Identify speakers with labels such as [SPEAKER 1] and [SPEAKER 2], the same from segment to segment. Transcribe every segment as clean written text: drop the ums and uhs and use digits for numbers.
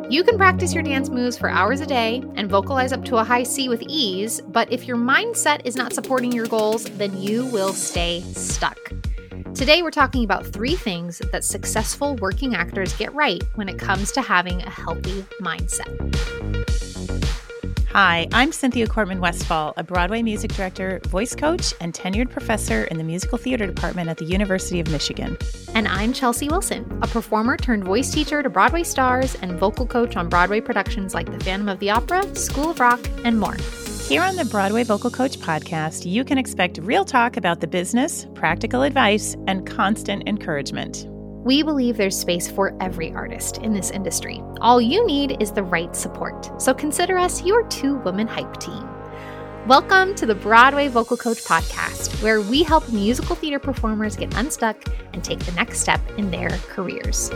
[SPEAKER 1] You can practice your dance moves for hours a day and vocalize up to a high C with ease, but if your mindset is not supporting your goals, then you will stay stuck. Today, we're talking about 3 things that successful working actors get right when it comes to having a healthy mindset.
[SPEAKER 2] Hi, I'm Cynthia Cortman Westfall, a Broadway music director, voice coach, and tenured professor in the musical theater department at the University of Michigan.
[SPEAKER 1] And I'm Chelsea Wilson, a performer turned voice teacher to Broadway stars and vocal coach on Broadway productions like The Phantom of the Opera, School of Rock, and more.
[SPEAKER 2] Here on the Broadway Vocal Coach podcast, you can expect real talk about the business, practical advice, and constant encouragement.
[SPEAKER 1] We believe there's space for every artist in this industry. All you need is the right support. So consider us your 2-woman hype team. Welcome to the Broadway Vocal Coach podcast, where we help musical theater performers get unstuck and take the next step in their careers.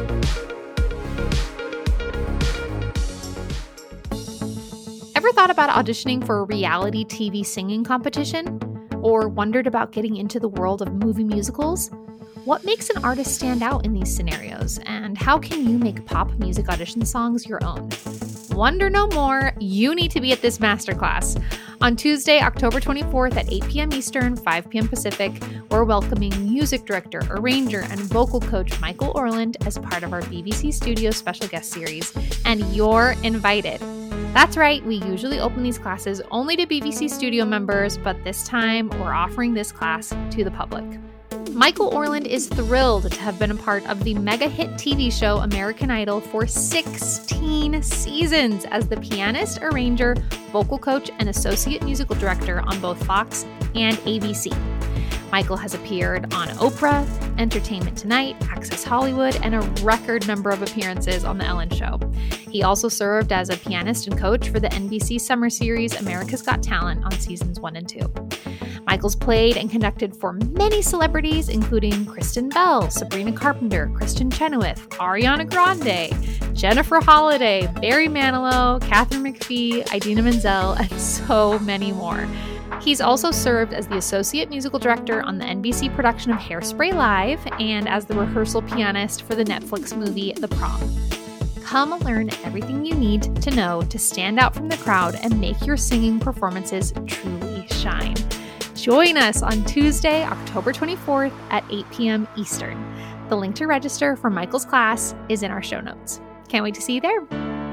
[SPEAKER 1] Ever thought about auditioning for a reality TV singing competition? Or wondered about getting into the world of movie musicals? What makes an artist stand out in these scenarios, and how can you make pop music audition songs your own? Wonder no more, you need to be at this masterclass. On Tuesday, October 24th at 8 p.m. Eastern, 5 p.m. Pacific, we're welcoming music director, arranger, and vocal coach Michael Orland as part of our BBC Studio special guest series, and you're invited. That's right, we usually open these classes only to BBC Studio members, but this time we're offering this class to the public. Michael Orland is thrilled to have been a part of the mega hit TV show American Idol for 16 seasons as the pianist, arranger, vocal coach, and associate musical director on both Fox and ABC. Michael has appeared on Oprah, Entertainment Tonight, Access Hollywood, and a record number of appearances on The Ellen Show. He also served as a pianist and coach for the NBC summer series America's Got Talent on seasons 1 and 2. Michael's played and conducted for many celebrities, including Kristen Bell, Sabrina Carpenter, Kristen Chenoweth, Ariana Grande, Jennifer Holliday, Barry Manilow, Katharine McPhee, Idina Menzel, and so many more. He's also served as the associate musical director on the NBC production of Hairspray Live and as the rehearsal pianist for the Netflix movie The Prom. Come learn everything you need to know to stand out from the crowd and make your singing performances truly shine. Join us on Tuesday, October 24th at 8 p.m. Eastern. The link to register for Michael's class is in our show notes. Can't wait to see you there.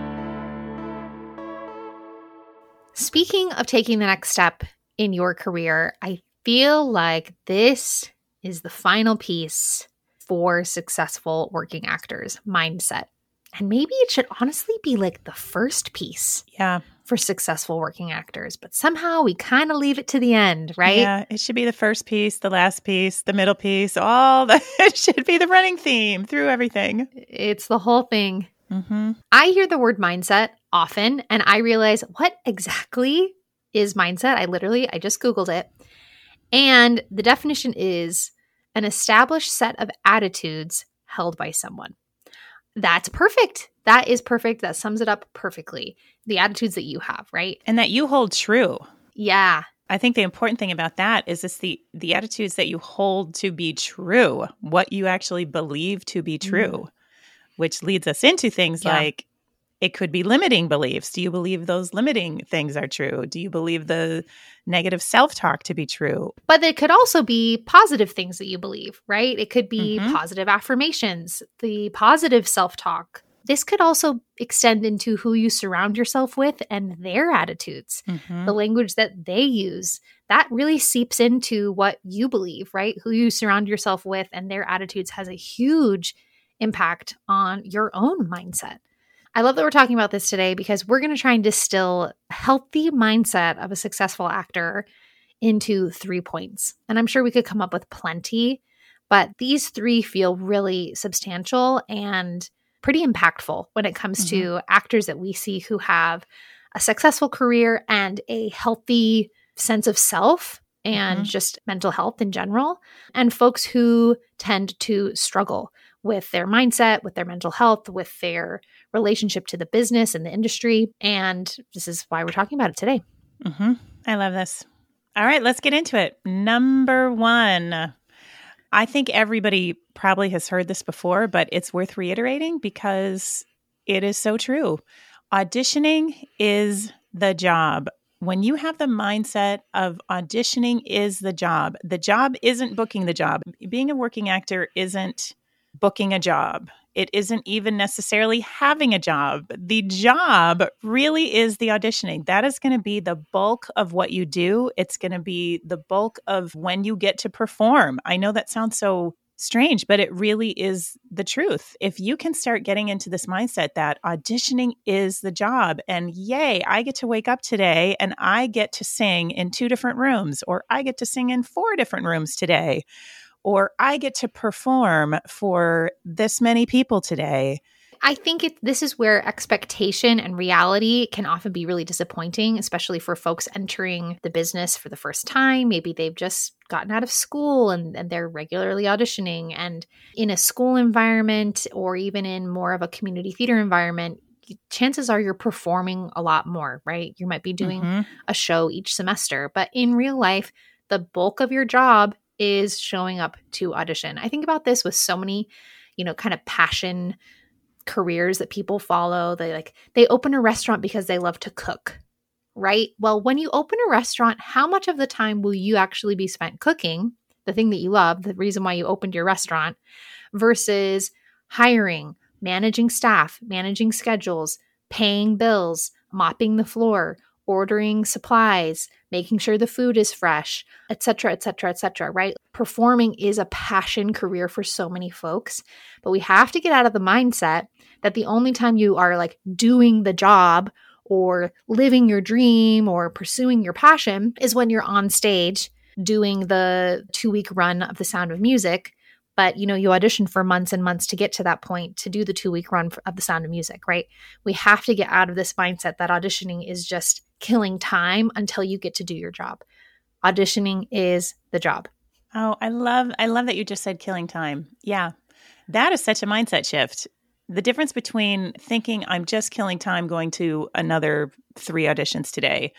[SPEAKER 1] Speaking of taking the next step in your career, I feel like this is the final piece for successful working actors, mindset. And maybe it should honestly be like the first piece.
[SPEAKER 2] Yeah.
[SPEAKER 1] For successful working actors, but somehow we kind of leave it to the end, right?
[SPEAKER 2] Yeah, it should be the first piece, the last piece, the middle piece, it should be the running theme through everything.
[SPEAKER 1] It's the whole thing.
[SPEAKER 2] Mm-hmm.
[SPEAKER 1] I hear the word mindset often, and I realize, what exactly is mindset? I just Googled it. And the definition is an established set of attitudes held by someone. That's perfect. That is perfect. That sums it up perfectly. The attitudes that you have, right?
[SPEAKER 2] And that you hold true.
[SPEAKER 1] Yeah.
[SPEAKER 2] I think the important thing about that is it's the attitudes that you hold to be true, what you actually believe to be true, which leads us into things like it could be limiting beliefs. Do you believe those limiting things are true? Do you believe the negative self-talk to be true?
[SPEAKER 1] But it could also be positive things that you believe, right? It could be positive affirmations, the positive self-talk. This could also extend into who you surround yourself with and their attitudes, the language that they use. That really seeps into what you believe, right? Who you surround yourself with and their attitudes has a huge impact on your own mindset. I love that we're talking about this today because we're going to try and distill a healthy mindset of a successful actor into 3 points. And I'm sure we could come up with plenty, but these 3 feel really substantial and pretty impactful when it comes to actors that we see who have a successful career and a healthy sense of self and just mental health in general, and folks who tend to struggle with their mindset, with their mental health, with their relationship to the business and the industry. And this is why we're talking about it today.
[SPEAKER 2] I love this. All right, let's get into it. Number 1, I think everybody probably has heard this before, but it's worth reiterating because It is so true. Auditioning is the job. When you have the mindset of auditioning is the job isn't booking the job. Being a working actor isn't booking a job. It isn't even necessarily having a job. The job really is the auditioning. That is going to be the bulk of what you do. It's going to be the bulk of when you get to perform. I know that sounds so strange, but it really is the truth. If you can start getting into this mindset that auditioning is the job, and yay, I get to wake up today and I get to sing in 2 different rooms, or I get to sing in 4 different rooms today, or I get to perform for this many people today.
[SPEAKER 1] I think this is where expectation and reality can often be really disappointing, especially for folks entering the business for the first time. Maybe they've just gotten out of school and they're regularly auditioning. And in a school environment, or even in more of a community theater environment, chances are you're performing a lot more, right? You might be doing a show each semester. But in real life, the bulk of your job is showing up to audition. I think about this with so many, kind of passion careers that people follow. They open a restaurant because they love to cook, right? Well, when you open a restaurant, how much of the time will you actually be spent cooking, the thing that you love, the reason why you opened your restaurant, versus hiring, managing staff, managing schedules, paying bills, mopping the floor, ordering supplies, making sure the food is fresh, et cetera, et cetera, et cetera, right? Performing is a passion career for so many folks, but we have to get out of the mindset that the only time you are doing the job or living your dream or pursuing your passion is when you're on stage doing the 2-week run of The Sound of Music. But, you audition for months and months to get to that point to do the 2-week run of The Sound of Music, right? We have to get out of this mindset that auditioning is just killing time until you get to do your job. Auditioning is the job.
[SPEAKER 2] Oh, I love that you just said killing time. Yeah, that is such a mindset shift. The difference between thinking I'm just killing time going to another 3 auditions today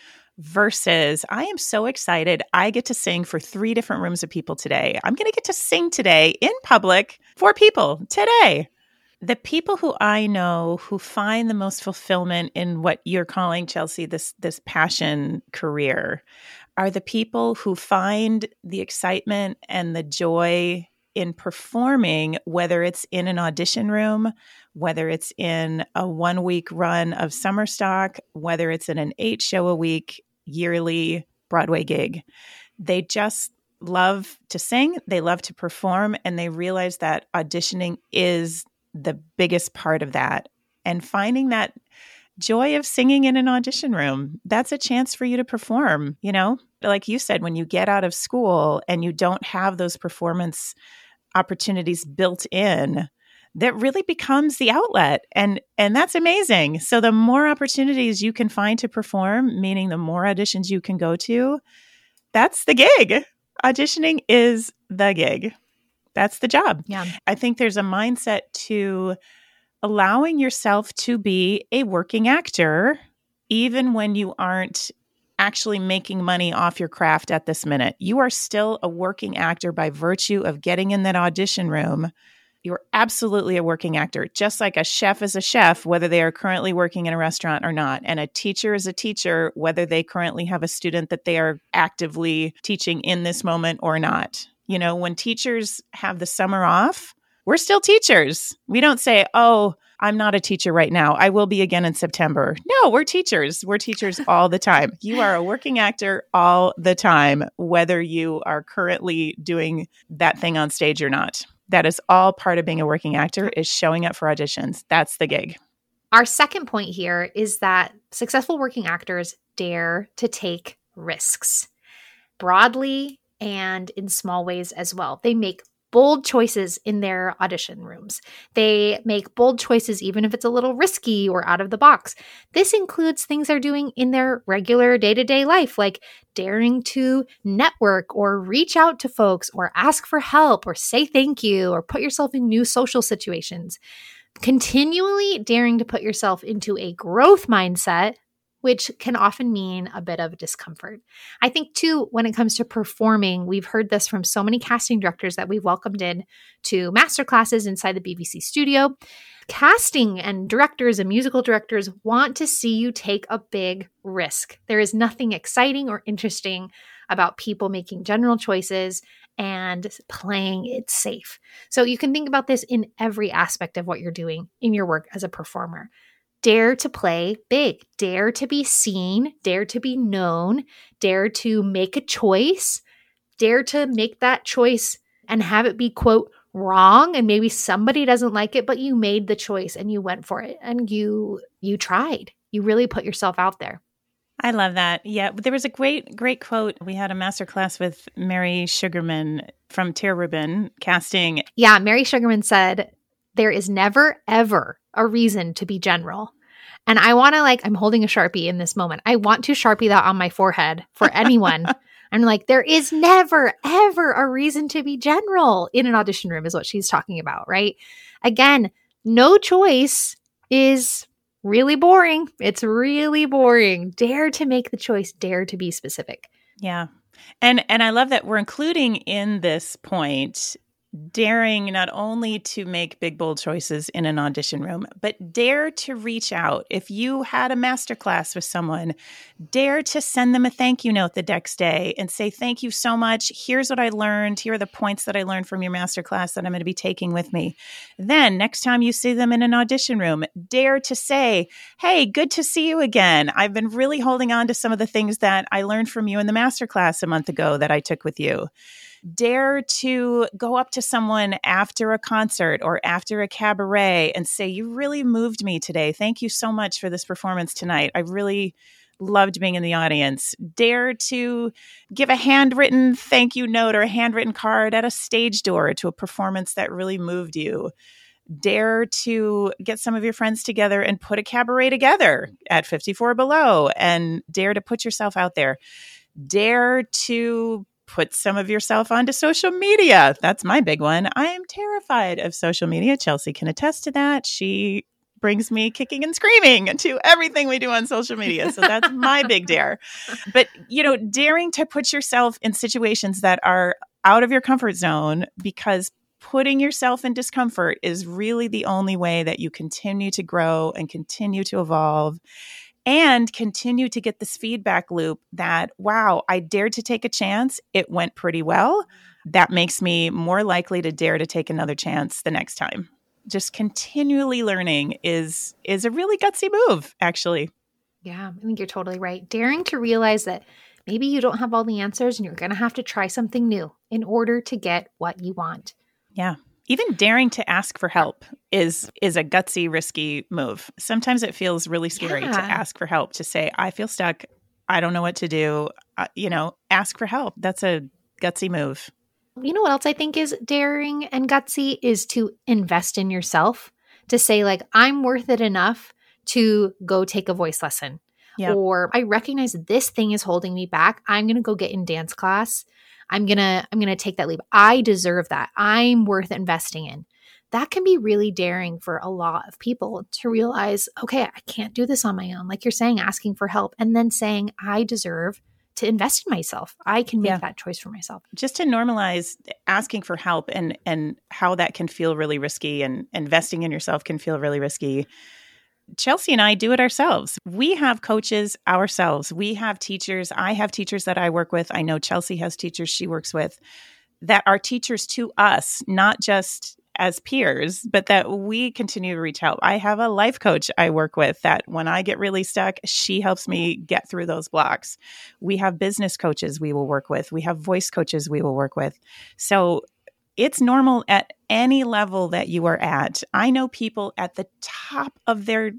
[SPEAKER 2] versus I am so excited I get to sing for 3 different rooms of people today. I'm going to get to sing today in public for people today. The people who I know who find the most fulfillment in what you're calling, Chelsea, this passion career are the people who find the excitement and the joy in performing, whether it's in an audition room, whether it's in a 1-week run of summer stock, whether it's in an 8-show-a-week yearly Broadway gig. They just love to sing, they love to perform, and they realize that auditioning is the biggest part of that. And finding that joy of singing in an audition room, that's a chance for you to perform, Like you said, when you get out of school and you don't have those performance opportunities built in, that really becomes the outlet. And that's amazing. So the more opportunities you can find to perform, meaning the more auditions you can go to, that's the gig. Auditioning is the gig. That's the job.
[SPEAKER 1] Yeah.
[SPEAKER 2] I think there's a mindset to allowing yourself to be a working actor, even when you aren't actually making money off your craft at this minute. You are still a working actor by virtue of getting in that audition room. You're absolutely a working actor, just like a chef is a chef, whether they are currently working in a restaurant or not. And a teacher is a teacher, whether they currently have a student that they are actively teaching in this moment or not. When teachers have the summer off, we're still teachers. We don't say, oh, I'm not a teacher right now. I will be again in September. No, we're teachers. We're teachers all the time. You are a working actor all the time, whether you are currently doing that thing on stage or not. That is all part of being a working actor, is showing up for auditions. That's the gig.
[SPEAKER 1] Our second point here is that successful working actors dare to take risks broadly and in small ways as well. They make bold choices in their audition rooms. They make bold choices even if it's a little risky or out of the box. This includes things they're doing in their regular day-to-day life, like daring to network or reach out to folks or ask for help or say thank you or put yourself in new social situations. Continually daring to put yourself into a growth mindset which can often mean a bit of discomfort. I think too, when it comes to performing, we've heard this from so many casting directors that we've welcomed in to masterclasses inside the BBC studio. Casting and directors and musical directors want to see you take a big risk. There is nothing exciting or interesting about people making general choices and playing it safe. So you can think about this in every aspect of what you're doing in your work as a performer. Dare to play big, dare to be seen, dare to be known, dare to make a choice, dare to make that choice and have it be, quote, wrong. And maybe somebody doesn't like it, but you made the choice and you went for it and you tried. You really put yourself out there.
[SPEAKER 2] I love that. Yeah, there was a great quote. We had a masterclass with Mary Sugarman from Tear Ribbon casting.
[SPEAKER 1] Yeah, Mary Sugarman said, there is never, ever a reason to be general. And I want to I'm holding a Sharpie in this moment. I want to Sharpie that on my forehead for anyone. I'm like, there is never, ever a reason to be general in an audition room is what she's talking about, right? Again, no choice is really boring. It's really boring. Dare to make the choice. Dare to be specific.
[SPEAKER 2] Yeah. And I love that we're including in this point daring not only to make big, bold choices in an audition room, but dare to reach out. If you had a masterclass with someone, dare to send them a thank you note the next day and say, thank you so much. Here's what I learned. Here are the points that I learned from your masterclass that I'm going to be taking with me. Then next time you see them in an audition room, dare to say, hey, good to see you again. I've been really holding on to some of the things that I learned from you in the masterclass a month ago that I took with you. Dare to go up to someone after a concert or after a cabaret and say, you really moved me today. Thank you so much for this performance tonight. I really loved being in the audience. Dare to give a handwritten thank you note or a handwritten card at a stage door to a performance that really moved you. Dare to get some of your friends together and put a cabaret together at 54 Below and dare to put yourself out there. Dare to put some of yourself onto social media. That's my big one. I am terrified of social media. Chelsea can attest to that. She brings me kicking and screaming to everything we do on social media. So that's my big dare. But, daring to put yourself in situations that are out of your comfort zone, because putting yourself in discomfort is really the only way that you continue to grow and continue to evolve and continue to get this feedback loop that, wow, I dared to take a chance. It went pretty well. That makes me more likely to dare to take another chance the next time. Just continually learning is a really gutsy move, actually.
[SPEAKER 1] Yeah, I think you're totally right. Daring to realize that maybe you don't have all the answers and you're going to have to try something new in order to get what you want.
[SPEAKER 2] Yeah. Even daring to ask for help is a gutsy, risky move. Sometimes it feels really scary to ask for help, to say, I feel stuck. I don't know what to do. Ask for help. That's a gutsy move.
[SPEAKER 1] You know what else I think is daring and gutsy is to invest in yourself, to say I'm worth it enough to go take a voice lesson. Yep. Or I recognize this thing is holding me back. I'm going to go get in dance class. I'm going to take that leap. I deserve that. I'm worth investing in. That can be really daring for a lot of people to realize, okay, I can't do this on my own. Like you're saying, asking for help and then saying, I deserve to invest in myself. I can make that choice for myself.
[SPEAKER 2] Just to normalize asking for help and how that can feel really risky, and investing in yourself can feel really risky. Chelsea and I do it ourselves. We have coaches ourselves. We have teachers. I have teachers that I work with. I know Chelsea has teachers she works with that are teachers to us, not just as peers, but that we continue to reach out. I have a life coach I work with that when I get really stuck, she helps me get through those blocks. We have business coaches we will work with. We have voice coaches we will work with. So it's normal at any level that you are at. I know people at the top of their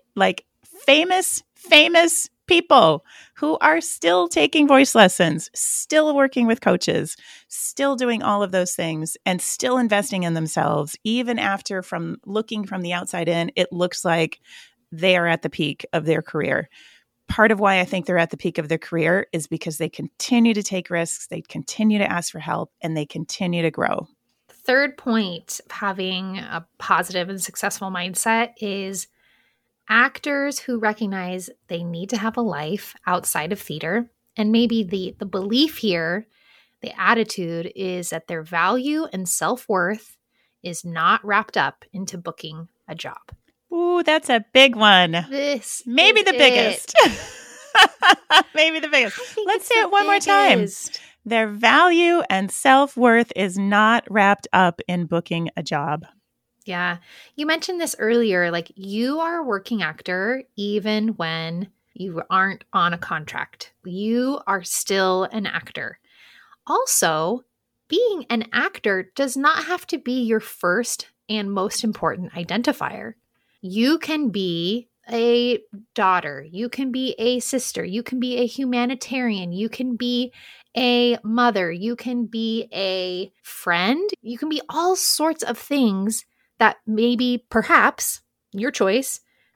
[SPEAKER 2] famous people who are still taking voice lessons, still working with coaches, still doing all of those things and still investing in themselves. Even after, from looking from the outside in, it looks like they are at the peak of their career. Part of why I think they're at the peak of their career is because they continue to take risks, they continue to ask for help, and they continue to grow.
[SPEAKER 1] Third point of having a positive and successful mindset is Actors who recognize they need to have a life outside of theater, and maybe the belief here, the attitude is that their value and self-worth is not wrapped up into booking a job.
[SPEAKER 2] Ooh, that's a big one.
[SPEAKER 1] This
[SPEAKER 2] maybe the biggest. Maybe the biggest. Let's say it one more time. Their value and self-worth is not wrapped up in booking a job.
[SPEAKER 1] Yeah. You mentioned this earlier, like you are a working actor even when you aren't on a contract. You are still an actor. Also, being an actor does not have to be your first and most important identifier. You can be a daughter, you can be a sister, you can be a humanitarian, you can be a mother, you can be a friend, you can be all sorts of things that maybe, perhaps, your choice,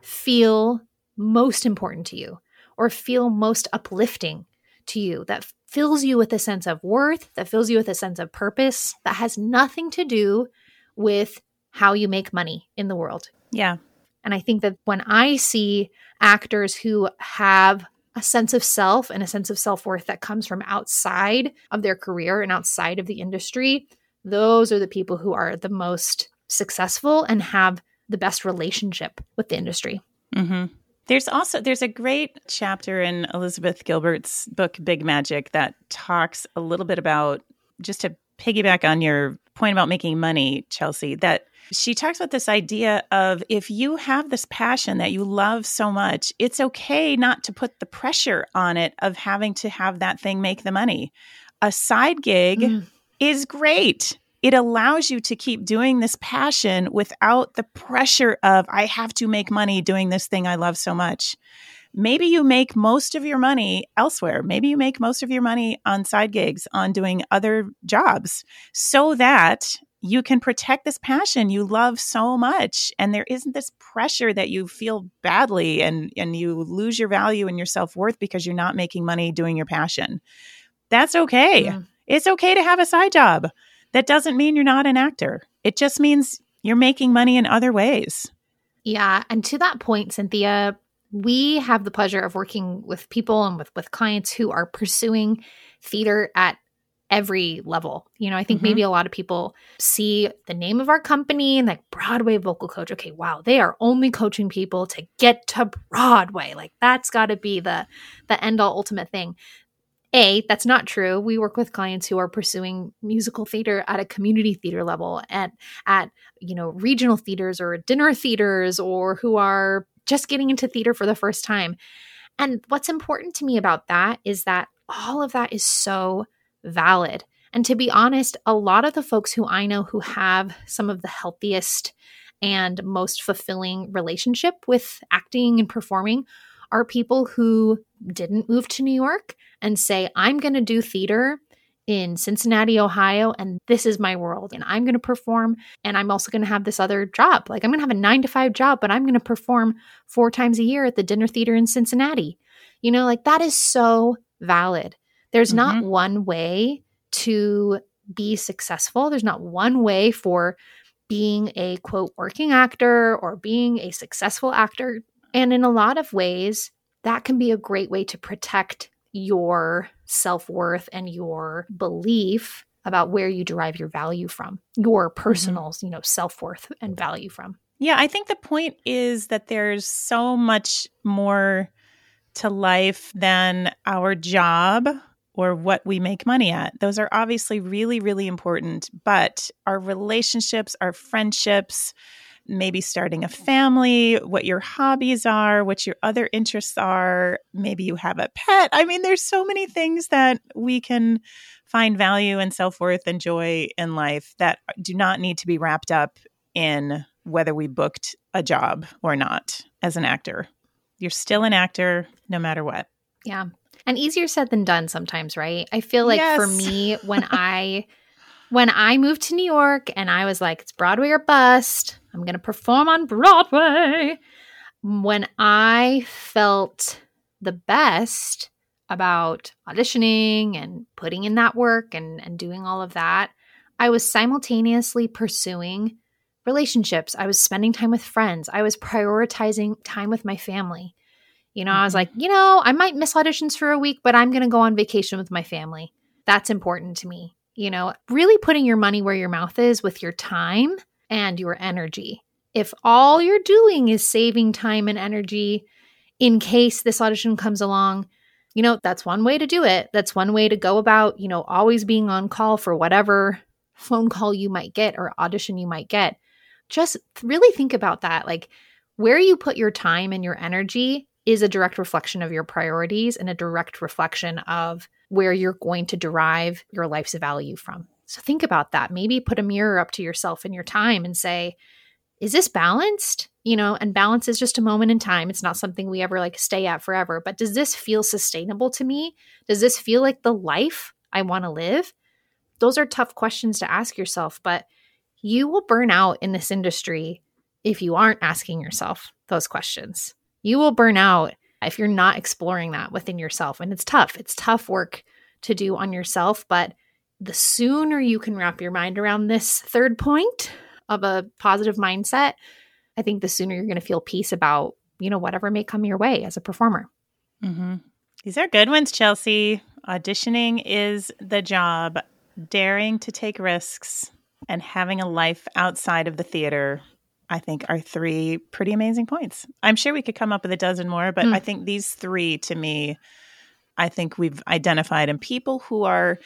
[SPEAKER 1] feel most important to you or feel most uplifting to you, that fills you with a sense of worth, that fills you with a sense of purpose, that has nothing to do with how you make money in the world.
[SPEAKER 2] Yeah.
[SPEAKER 1] And I think that when I see actors who have a sense of self and a sense of self-worth that comes from outside of their career and outside of the industry, those are the people who are the most successful and have the best relationship with the industry.
[SPEAKER 2] Mm-hmm. There's a great chapter in Elizabeth Gilbert's book, Big Magic, that talks a little bit about, just to piggyback on your point about making money, Chelsea, that she talks about this idea of if you have this passion that you love so much, it's okay not to put the pressure on it of having to have that thing make the money. A side gig is great. It allows you to keep doing this passion without the pressure of, I have to make money doing this thing I love so much. Maybe you make most of your money elsewhere. Maybe you make most of your money on side gigs, on doing other jobs, so that you can protect this passion you love so much. And there isn't this pressure that you feel badly and you lose your value and your self-worth because you're not making money doing your passion. That's okay. It's okay to have a side job. That doesn't mean you're not an actor. It just means you're making money in other ways.
[SPEAKER 1] Yeah. And to that point, Cynthia, we have the pleasure of working with people and with clients who are pursuing theater at every level. You know, I think maybe a lot of people see the name of our company and like Broadway vocal coach. Okay, wow, they are only coaching people to get to Broadway. Like that's got to be the end all ultimate thing. That's not true. We work with clients who are pursuing musical theater at a community theater level, at regional theaters or dinner theaters, or who are just getting into theater for the first time. And what's important to me about that is that all of that is so valid. And to be honest, a lot of the folks who I know who have some of the healthiest and most fulfilling relationship with acting and performing are people who didn't move to New York and say, I'm going to do theater in Cincinnati, Ohio, and this is my world, and I'm going to perform, and I'm also going to have this other job. Like I'm going to have a 9-to-5 job, but I'm going to perform 4 times a year at the Dinner Theater in Cincinnati. You know, like that is so valid. There's not one way to be successful. There's not one way for being a, quote, working actor or being a successful actor. And in a lot of ways, that can be a great way to protect your self-worth and your belief about where you derive your value from, your personal, self-worth and value from.
[SPEAKER 2] Yeah, I think the point is that there's so much more to life than our job or what we make money at. Those are obviously really, really important, but our relationships, our friendships, maybe starting a family, what your hobbies are, what your other interests are. Maybe you have a pet. I mean, there's so many things that we can find value and self-worth and joy in life that do not need to be wrapped up in whether we booked a job or not as an actor. You're still an actor no matter what.
[SPEAKER 1] Yeah. And easier said than done sometimes, right? I feel like for me, when I moved to New York and I was like, it's Broadway or bust, I'm going to perform on Broadway. When I felt the best about auditioning and putting in that work and doing all of that, I was simultaneously pursuing relationships. I was spending time with friends. I was prioritizing time with my family. I was like, I might miss auditions for a week, but I'm going to go on vacation with my family. That's important to me. Really putting your money where your mouth is with your time and your energy. If all you're doing is saving time and energy in case this audition comes along, that's one way to do it. That's one way to go about, always being on call for whatever phone call you might get or audition you might get. Just really think about that. Like, where you put your time and your energy is a direct reflection of your priorities and a direct reflection of where you're going to derive your life's value from. So think about that. Maybe put a mirror up to yourself and your time and say, is this balanced? And balance is just a moment in time. It's not something we ever stay at forever. But does this feel sustainable to me? Does this feel like the life I want to live? Those are tough questions to ask yourself, but you will burn out in this industry if you aren't asking yourself those questions. You will burn out if you're not exploring that within yourself. And it's tough. It's tough work to do on yourself. But the sooner you can wrap your mind around this third point of a positive mindset, I think the sooner you're going to feel peace about, whatever may come your way as a performer.
[SPEAKER 2] Mm-hmm. These are good ones, Chelsea. Auditioning is the job. Daring to take risks and having a life outside of the theater, I think, are three pretty amazing points. I'm sure we could come up with a dozen more, but I think these three, to me, I think we've identified. And people who are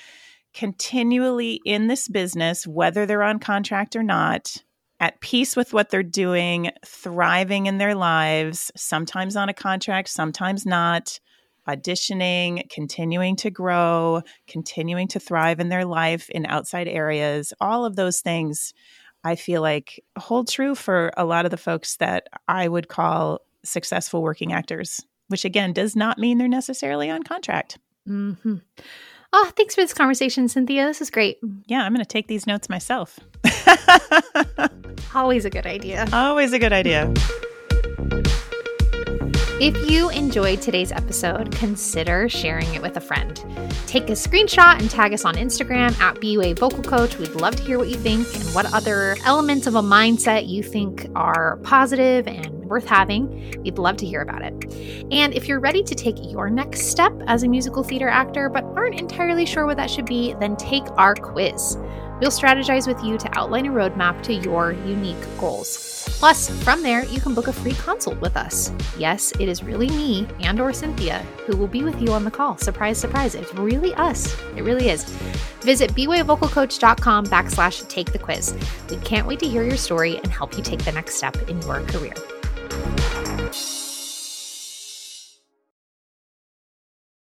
[SPEAKER 2] continually in this business, whether they're on contract or not, at peace with what they're doing, thriving in their lives, sometimes on a contract, sometimes not, auditioning, continuing to grow, continuing to thrive in their life in outside areas, all of those things I feel like hold true for a lot of the folks that I would call successful working actors, which again does not mean they're necessarily on contract.
[SPEAKER 1] Mm-hmm. Oh, thanks for this conversation, Cynthia. This is great.
[SPEAKER 2] Yeah, I'm going to take these notes myself.
[SPEAKER 1] Always a good idea.
[SPEAKER 2] Always a good idea.
[SPEAKER 1] If you enjoyed today's episode, consider sharing it with a friend. Take a screenshot and tag us on Instagram at BUA Vocal Coach. We'd love to hear what you think and what other elements of a mindset you think are positive and worth having. We'd love to hear about it. And if you're ready to take your next step as a musical theater actor but aren't entirely sure what that should be, then take our quiz. We'll strategize with you to outline a roadmap to your unique goals. Plus, from there, you can book a free consult with us. Yes, it is really me and or Cynthia who will be with you on the call. Surprise, surprise. It's really us. It really is. Visit BUAVocalCoach.com/take the quiz. We can't wait to hear your story and help you take the next step in your career.